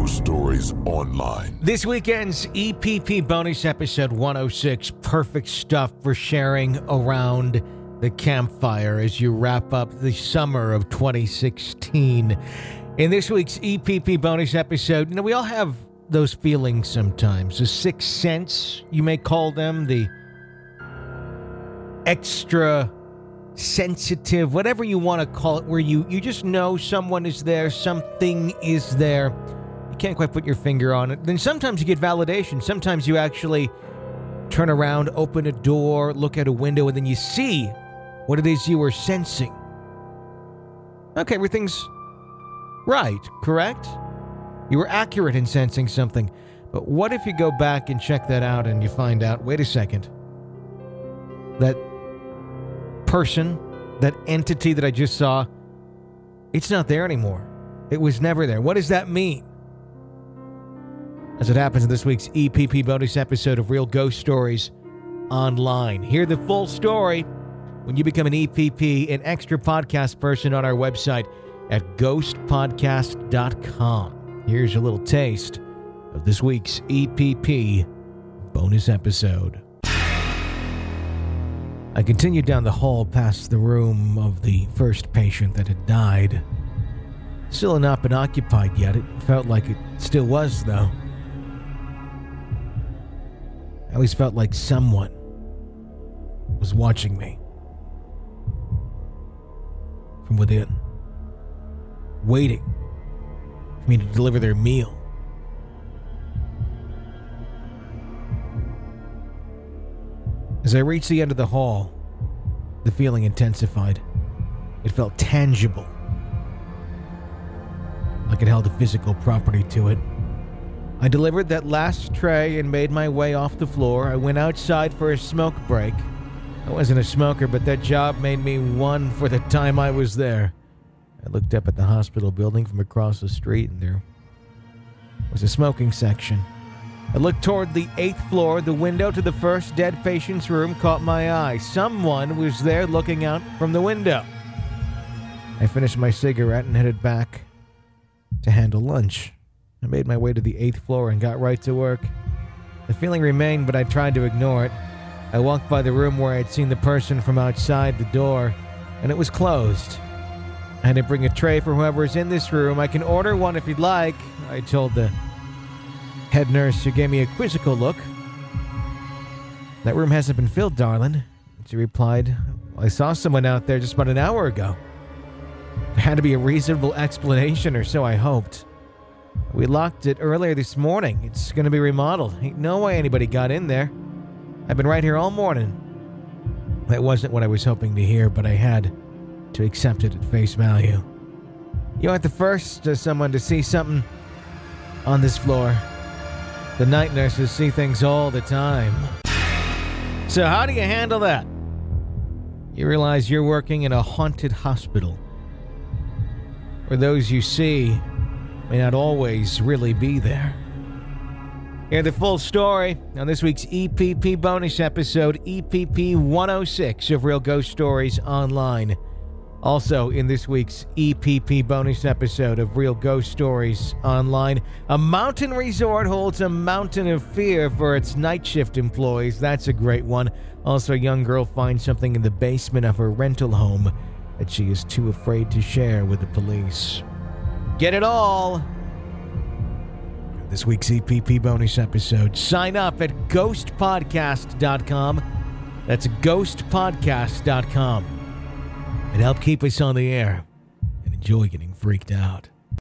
Ghost Stories Online. This weekend's EPP bonus episode 106, perfect stuff for sharing around the campfire as you wrap up the summer of 2016. In this week's EPP bonus episode, we all have those feelings sometimes. The sixth sense, you may call them, the extra sensitive, whatever you want to call it, where you just know someone is there, something is there. You can't quite put your finger on it. Then sometimes you get validation. Sometimes you actually turn around, open a door, look out a window, and then you see what it is you were sensing. Okay, everything's right, correct? You were accurate in sensing something. But what if you go back and check that out and you find out, wait a second, that person, that entity that I just saw, it's not there anymore. It was never there. What does that mean? As it happens in this week's EPP bonus episode of Real Ghost Stories Online. Hear the full story when you become an EPP, an extra podcast person on our website at ghostpodcast.com. Here's a little taste of this week's EPP bonus episode. I continued down the hall past the room of the first patient that had died. Still had not been occupied yet. It felt like it still was, though. I always felt like someone was watching me from within, waiting for me to deliver their meal. As I reached the end of the hall, the feeling intensified. It felt tangible, like it held a physical property to it. I delivered that last tray and made my way off the floor. I went outside for a smoke break. I wasn't a smoker, but that job made me one for the time I was there. I looked up at the hospital building from across the street, and there was a smoking section. I looked toward the 8th floor. The window to the first dead patient's room caught my eye. Someone was there looking out from the window. I finished my cigarette and headed back to handle lunch. I made my way to the 8th floor and got right to work. The feeling remained, but I tried to ignore it. I walked by the room where I had seen the person from outside the door, and it was closed. I had to bring a tray for whoever is in this room. I can order one if you'd like, I told the head nurse, who gave me a quizzical look. That room hasn't been filled, darling. She replied, I saw someone out there just about an hour ago. There had to be a reasonable explanation, or so I hoped. We locked it earlier this morning. It's going to be remodeled. Ain't no way anybody got in there. I've been right here all morning. That wasn't what I was hoping to hear, but I had to accept it at face value. You aren't the first someone to see something on this floor. The night nurses see things all the time. So how do you handle that? You realize you're working in a haunted hospital, where those you see may not always really be there. Hear the full story on this week's EPP bonus episode, EPP 106 of Real Ghost Stories Online. Also, in this week's EPP bonus episode of Real Ghost Stories Online, a mountain resort holds a mountain of fear for its night shift employees. That's a great one. Also, a young girl finds something in the basement of her rental home that she is too afraid to share with the police. Get it all in this week's EPP bonus episode. Sign up at ghostpodcast.com. That's ghostpodcast.com. And help keep us on the air and enjoy getting freaked out.